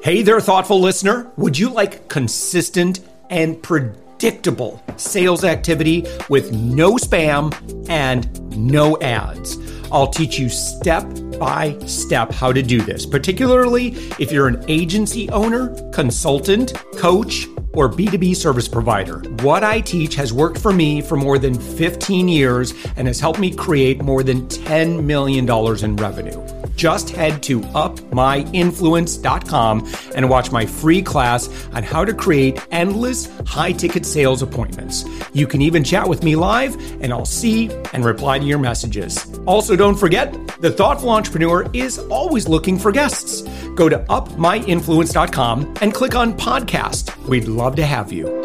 Hey there, thoughtful listener. Would you like consistent and predictable sales activity with no spam and no ads? I'll teach you step by step how to do this, particularly if you're an agency owner, consultant, coach, or B2B service provider. What I teach has worked for me for more than 15 years and has helped me create more than $10 million in revenue. Just head to upmyinfluence.com and watch my free class on how to create endless high-ticket sales appointments. You can even chat with me live, and I'll see and reply to your messages. Also, don't forget, the Thoughtful Entrepreneur is always looking for guests. Go to upmyinfluence.com and click on podcast. We'd love to have you.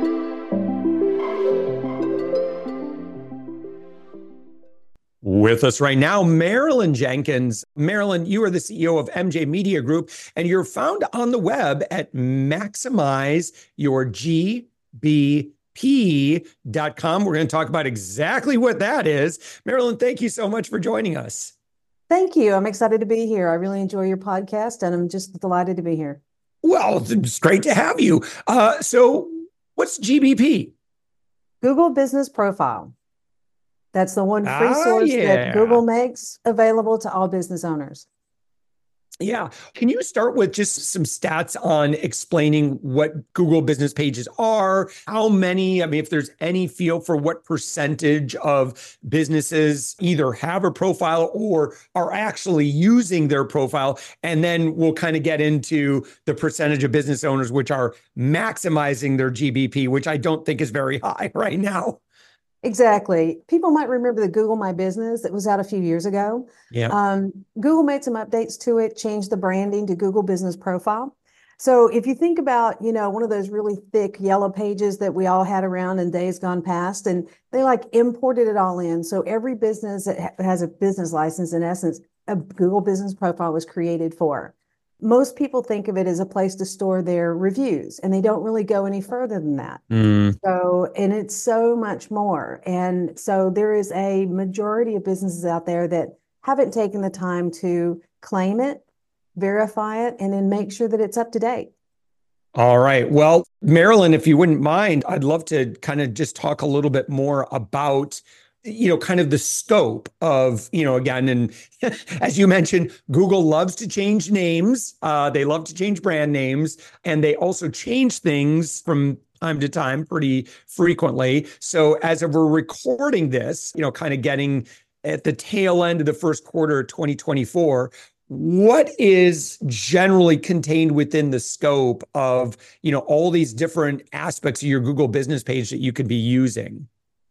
With us right now, Marilyn Jenkins. Marilyn, you are the CEO of MJ Media Group, and you're found on the web at maximizeyourgbp.com. We're going to talk about exactly what that is. Marilyn, thank you so much for joining us. Thank you. I'm excited to be here. I really enjoy your podcast, and I'm just delighted to be here. Well, it's great to have you. So what's GBP? Google Business Profile. That's the one free source that Google makes available to all business owners. Yeah. Can you start with just some stats on explaining what Google business pages are? How many, if there's any feel for what percentage of businesses either have a profile or are actually using their profile? And then we'll kind of get into the percentage of business owners which are maximizing their GBP, which I don't think is very high right now. Exactly. People might remember the Google My Business that was out a few years ago. Yeah. Google made some updates to it, changed the branding to Google Business Profile. So if you think about, one of those really thick yellow pages that we all had around in days gone past, and they imported it all in. So every business that has a business license, in essence, a Google Business Profile was created for. Most people think of it as a place to store their reviews, and they don't really go any further than that. And it's so much more. And so there is a majority of businesses out there that haven't taken the time to claim it, verify it, and then make sure that it's up to date. All right. Well, Marilyn, if you wouldn't mind, I'd love to kind of just talk a little bit more about kind of the scope of, again, and as you mentioned, Google loves to change names. They love to change brand names, and they also change things from time to time pretty frequently. So as of we're recording this, kind of getting at the tail end of the first quarter of 2024, what is generally contained within the scope of, all these different aspects of your Google business page that you could be using?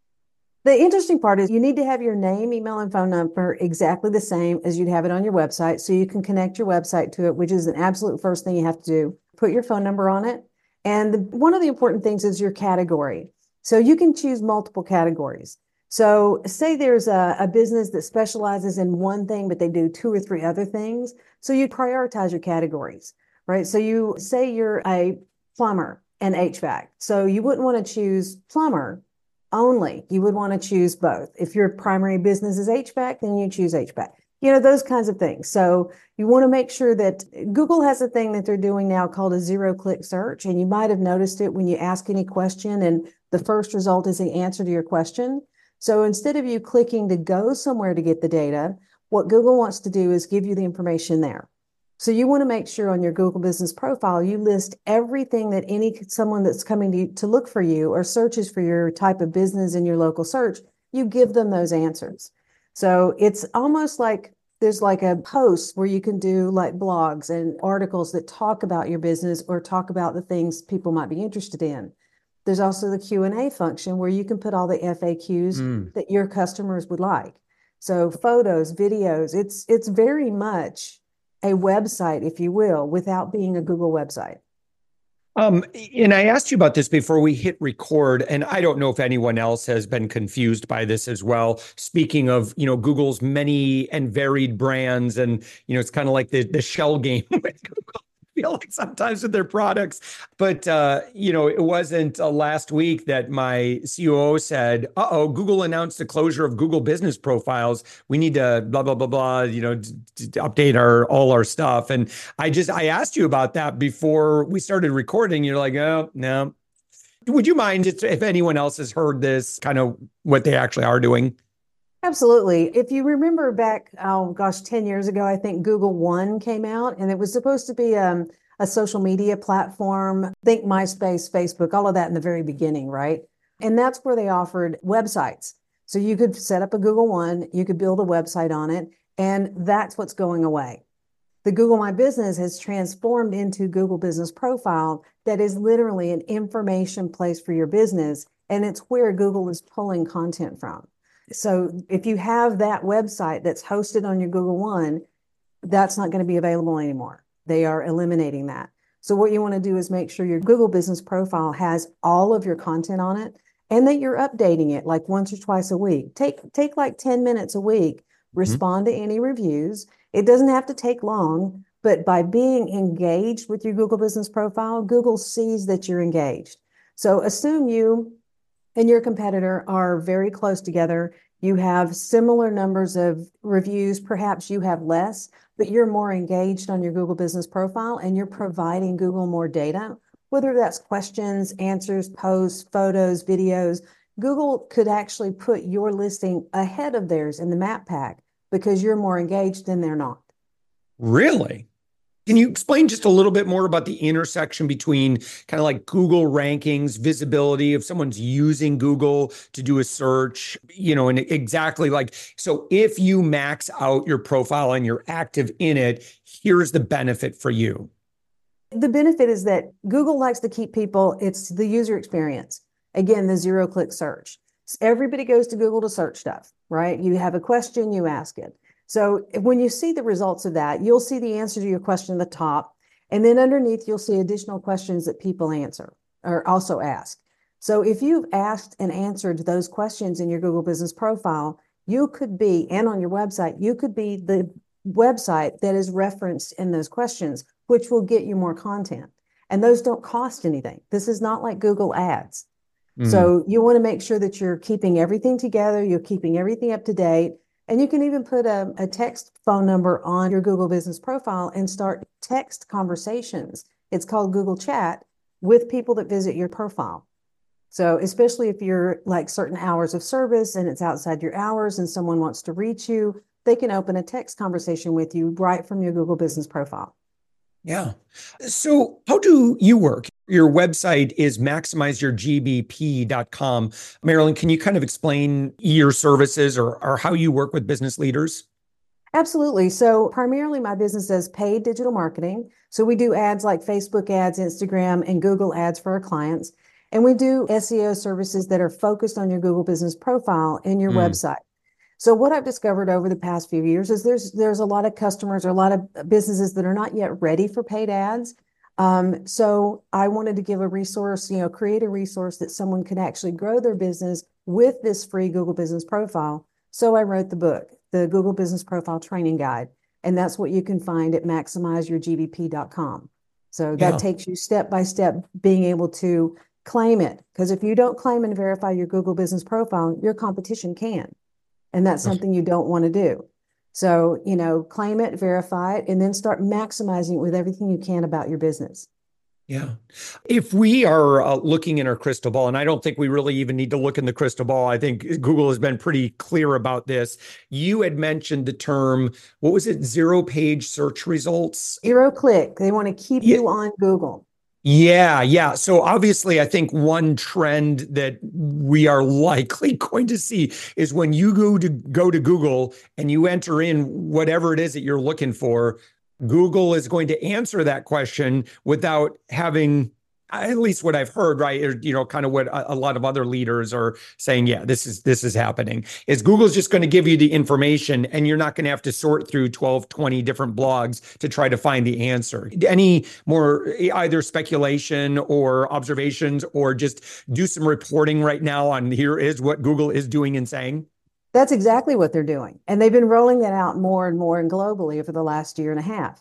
The interesting part is you need to have your name, email, and phone number exactly the same as you'd have it on your website, so you can connect your website to it, which is an absolute first thing you have to do. Put your phone number on it. And one of the important things is your category. So you can choose multiple categories. So say there's a business that specializes in one thing, but they do two or three other things. So you prioritize your categories, right? So you say you're a plumber and HVAC. So you wouldn't want to choose plumber only. You would want to choose both. If your primary business is HVAC, then you choose HVAC. Those kinds of things. So you want to make sure that Google has a thing that they're doing now called a zero-click search. And you might have noticed it when you ask any question and the first result is the answer to your question. So instead of you clicking to go somewhere to get the data, what Google wants to do is give you the information there. So you want to make sure on your Google Business Profile, you list everything that someone that's coming to look for you or searches for your type of business in your local search, you give them those answers. So it's almost like there's a post where you can do blogs and articles that talk about your business or talk about the things people might be interested in. There's also the Q&A function where you can put all the FAQs that your customers would like. So photos, videos, it's very much a website, if you will, without being a Google website. And I asked you about this before we hit record, and I don't know if anyone else has been confused by this as well. Speaking of, Google's many and varied brands, and, it's kind of like the shell game with Google. feel like sometimes with their products. But, it wasn't last week that my COO said, uh-oh, Google announced the closure of Google business profiles. We need to blah, blah, blah, blah, update all our stuff. And I asked you about that before we started recording. You're like, oh, no. Would you mind if anyone else has heard this, kind of what they actually are doing? Absolutely. If you remember back, oh gosh, 10 years ago, I think Google One came out and it was supposed to be a social media platform. Think MySpace, Facebook, all of that in the very beginning, right? And that's where they offered websites. So you could set up a Google One, you could build a website on it, and that's what's going away. The Google My Business has transformed into Google Business Profile that is literally an information place for your business, and it's where Google is pulling content from. So if you have that website that's hosted on your Google One, that's not going to be available anymore. They are eliminating that. So what you want to do is make sure your Google Business Profile has all of your content on it and that you're updating it like once or twice a week. Take like 10 minutes a week, respond to any reviews. It doesn't have to take long, but by being engaged with your Google Business Profile, Google sees that you're engaged. So assume you and your competitor are very close together. You have similar numbers of reviews. Perhaps you have less, but you're more engaged on your Google Business Profile and you're providing Google more data, whether that's questions, answers, posts, photos, videos. Google could actually put your listing ahead of theirs in the map pack because you're more engaged and they're not. Really? Can you explain just a little bit more about the intersection between kind of like Google rankings, visibility if someone's using Google to do a search, and exactly like, so if you max out your profile and you're active in it, here's the benefit for you. The benefit is that Google likes to keep people, it's the user experience. Again, the zero-click search. Everybody goes to Google to search stuff, right? You have a question, you ask it. So when you see the results of that, you'll see the answer to your question at the top. And then underneath, you'll see additional questions that people answer or also ask. So if you've asked and answered those questions in your Google Business Profile, you could be, and on your website, you could be the website that is referenced in those questions, which will get you more content. And those don't cost anything. This is not like Google Ads. So you want to make sure that you're keeping everything together, you're keeping everything up to date. And you can even put a text phone number on your Google Business Profile and start text conversations. It's called Google Chat with people that visit your profile. So especially if you're like certain hours of service and it's outside your hours and someone wants to reach you, they can open a text conversation with you right from your Google Business Profile. Yeah. So how do you work? Your website is maximizeyourgbp.com. Marilyn, can you kind of explain your services or how you work with business leaders? Absolutely. So primarily my business does paid digital marketing. So we do ads like Facebook ads, Instagram, and Google ads for our clients. And we do SEO services that are focused on your Google Business Profile and your website. So what I've discovered over the past few years is there's a lot of customers or a lot of businesses that are not yet ready for paid ads. So I wanted to give a resource, create a resource that someone could actually grow their business with this free Google Business Profile. So I wrote the book, the Google Business Profile Training Guide, and that's what you can find at maximizeyourgbp.com. So that takes you step by step being able to claim it. Because if you don't claim and verify your Google Business Profile, your competition can. And that's something you don't want to do. So, claim it, verify it, and then start maximizing it with everything you can about your business. Yeah. If we are looking in our crystal ball, and I don't think we really even need to look in the crystal ball, I think Google has been pretty clear about this. You had mentioned the term, what was it? Zero page search results? Zero click. They want to keep you on Google. Yeah. So obviously, I think one trend that we are likely going to see is when you go to Google and you enter in whatever it is that you're looking for, Google is going to answer that question without having, at least what I've heard, right? Or, kind of what a lot of other leaders are saying. Yeah, this is happening. Is Google's just going to give you the information and you're not going to have to sort through 12, 20 different blogs to try to find the answer. Any more either speculation or observations, or just do some reporting right now on here is what Google is doing and saying? That's exactly what they're doing. And they've been rolling that out more and more and globally over the last year and a half.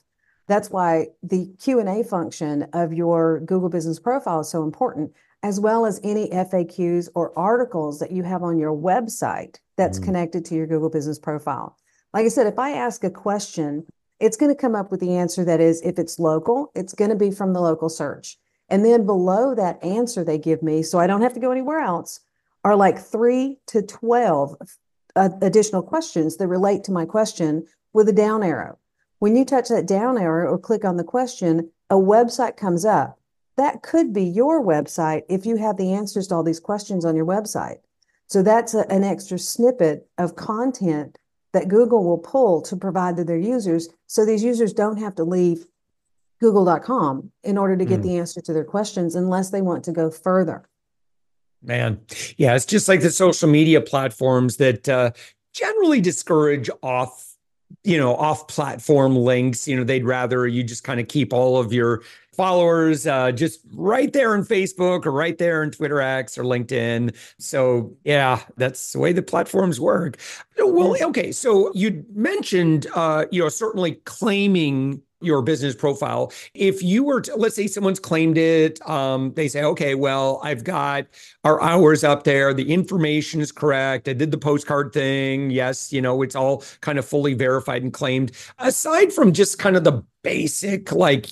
That's why the Q&A function of your Google Business Profile is so important, as well as any FAQs or articles that you have on your website that's connected to your Google Business Profile. Like I said, if I ask a question, it's going to come up with the answer that is, if it's local, it's going to be from the local search. And then below that answer they give me, so I don't have to go anywhere else, are like 3 to 12 additional questions that relate to my question with a down arrow. When you touch that down arrow or click on the question, a website comes up. That could be your website if you have the answers to all these questions on your website. So that's an extra snippet of content that Google will pull to provide to their users, so these users don't have to leave google.com in order to get the answer to their questions unless they want to go further. Man, yeah, it's just like the social media platforms that generally discourage off-platform links. They'd rather you just kind of keep all of your followers just right there in Facebook or right there in Twitter X or LinkedIn. So yeah, that's the way the platforms work. Well, okay. So you mentioned, certainly claiming your business profile. If you were to, let's say someone's claimed it, they say, okay, well, I've got our hours up there. The information is correct. I did the postcard thing. Yes. It's all kind of fully verified and claimed. Aside from just kind of the basic,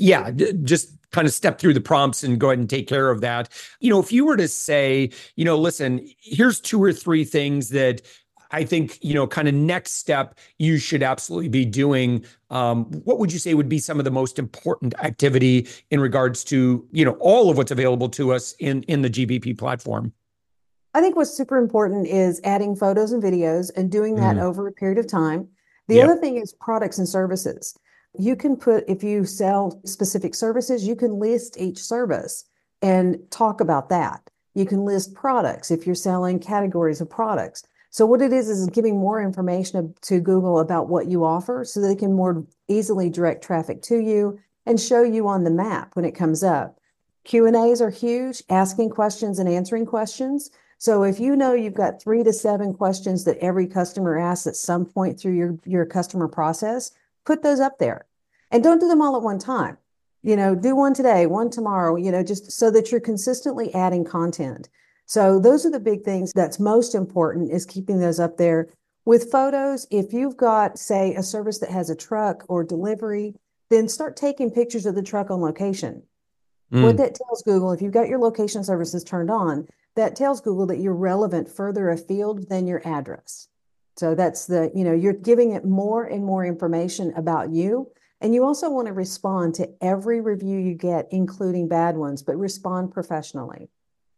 just kind of step through the prompts and go ahead and take care of that. If you were to say, listen, here's 2 or 3 things that I think, kind of next step you should absolutely be doing. What would you say would be some of the most important activity in regards to, all of what's available to us in the GBP platform? I think what's super important is adding photos and videos and doing that over a period of time. The other thing is products and services. You can if you sell specific services, you can list each service and talk about that. You can list products if you're selling categories of products. So what it is giving more information to Google about what you offer so they can more easily direct traffic to you and show you on the map when it comes up. Q&As are huge, asking questions and answering questions. So if you've got 3 to 7 questions that every customer asks at some point through your customer process, put those up there. And don't do them all at one time. Do one today, one tomorrow, just so that you're consistently adding content. So those are the big things that's most important, is keeping those up there. With photos, if you've got, say, a service that has a truck or delivery, then start taking pictures of the truck on location. What that tells Google, if you've got your location services turned on, that tells Google that you're relevant further afield than your address. So that's you're giving it more and more information about you. And you also want to respond to every review you get, including bad ones, but respond professionally.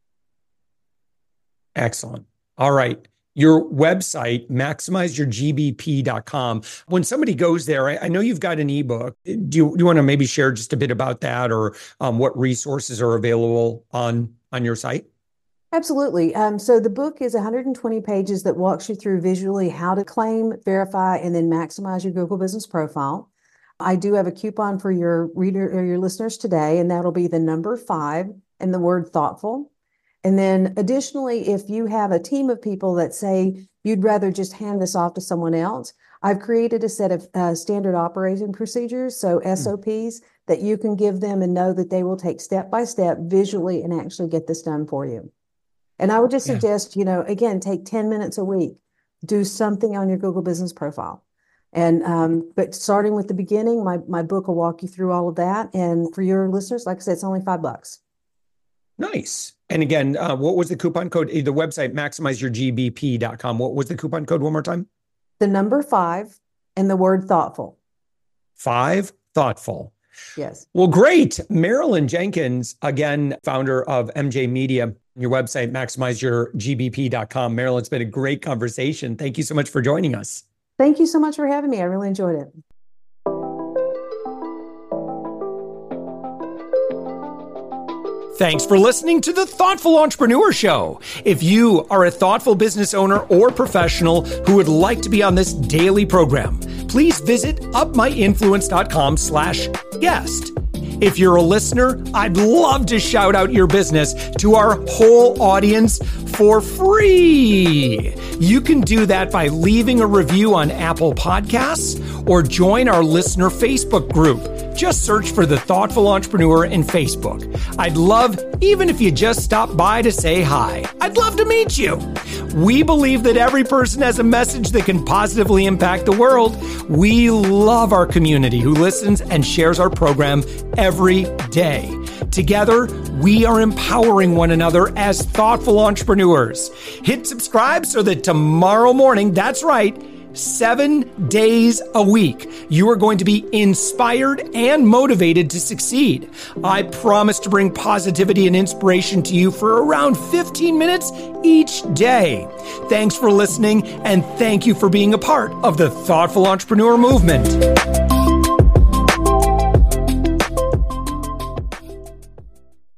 Excellent. All right. Your website, maximizeyourgbp.com. When somebody goes there, I know you've got an ebook. Do you want to maybe share just a bit about that, or what resources are available on your site? Absolutely. So the book is 120 pages that walks you through visually how to claim, verify, and then maximize your Google Business Profile. I do have a coupon for your reader or your listeners today, and that'll be the number 5 and the word thoughtful. And then additionally, if you have a team of people that say you'd rather just hand this off to someone else, I've created a set of standard operating procedures, so SOPs, that you can give them and know that they will take step by step visually and actually get this done for you. And I would just suggest, again, take 10 minutes a week, do something on your Google Business Profile. And but starting with the beginning, my book will walk you through all of that. And for your listeners, like I said, it's only $5. Nice. And again, what was the coupon code? The website, maximizeyourgbp.com. What was the coupon code one more time? The number 5 and the word thoughtful. 5 thoughtful. Yes. Well, great. Marilyn Jenkins, again, founder of MJ Media. Your website, maximizeyourgbp.com. Marilyn, it's been a great conversation. Thank you so much for joining us. Thank you so much for having me. I really enjoyed it. Thanks for listening to the Thoughtful Entrepreneur Show. If you are a thoughtful business owner or professional who would like to be on this daily program, please visit upmyinfluence.com/guest. If you're a listener, I'd love to shout out your business to our whole audience for free. You can do that by leaving a review on Apple Podcasts or join our listener Facebook group. Just search for The Thoughtful Entrepreneur in Facebook. I'd love, even if you just stop by to say hi, I'd love to meet you. We believe that every person has a message that can positively impact the world. We love our community who listens and shares our program every day. Together, we are empowering one another as thoughtful entrepreneurs. Hit subscribe so that tomorrow morning, that's right, 7 days a week, you are going to be inspired and motivated to succeed. I promise to bring positivity and inspiration to you for around 15 minutes each day. Thanks for listening, and thank you for being a part of the Thoughtful Entrepreneur movement.